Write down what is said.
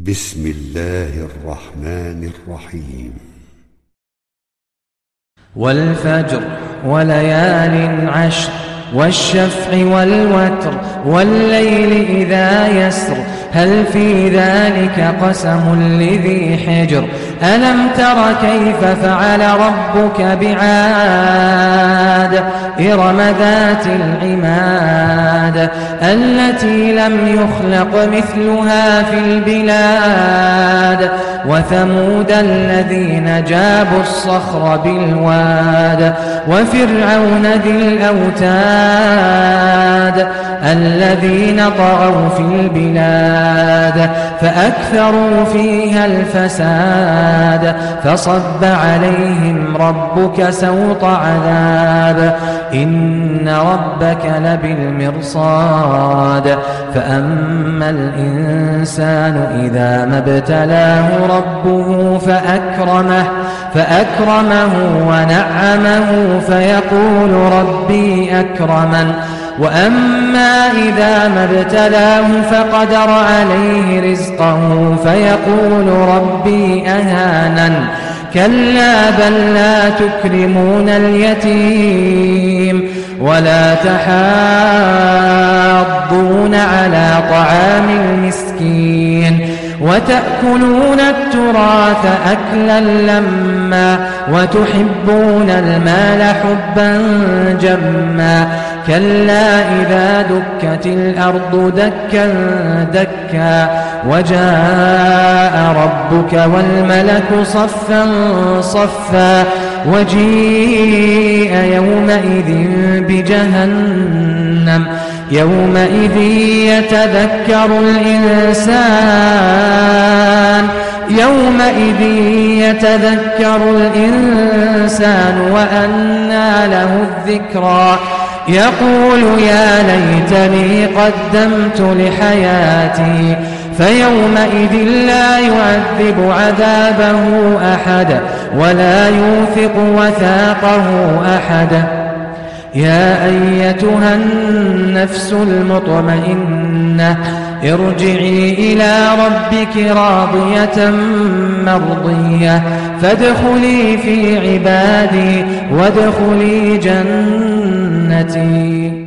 بسم الله الرحمن الرحيم. والفجر وليال عشر والشفع والوتر والليل إذا يسر هل في ذلك قسم لذي حجر ألم تر كيف فعل ربك بعاد إرم ذات العماد التي لم يخلق مثلها في البلاد وثمود الذين جابوا الصخر بالواد وفرعون ذي الأوتاد الذين طغوا في البلاد فأكثروا فيها الفساد فصب عليهم ربك سوط عذاب إن ربك لبالمرصاد فأما الإنسان إذا ما ابتلاه ربه فأكرمه ونعمه فيقول ربي أكرمن وأما إذا ما ابتلاه فقدر عليه رزقه فيقول ربي أهانن كلا بل لا تكرمون اليتيم ولا تحاضون على طعام المسكين وتأكلون التراث أكلا لما وتحبون المال حبا جما كلا إذا دكت الأرض دكا دكا وجاء ربك والملك صفا صفا وجيء يومئذ بجهنم يومئذ يتذكر الإنسان وأنى له الذكرى يقول يا ليتني قدمت لحياتي فيومئذ لا يعذب عذابه أحد ولا يوثق وثاقه أحد يا أيتها النفس المطمئنة ارجعي إلى ربك راضية مرضية فادخلي في عبادي وادخلي جنتي.